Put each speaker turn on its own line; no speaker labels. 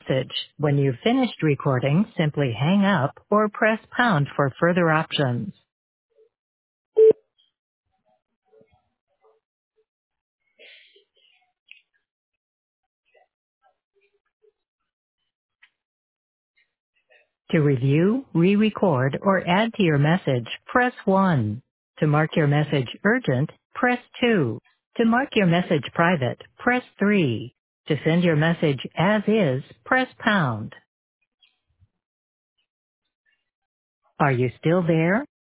message. When you've finished recording, simply hang up or press pound for further options. To review, re-record, or add to your message, press 1. To mark your message urgent, press 2. To mark your message private, press 3. To send your message as is, press pound. Are you still there?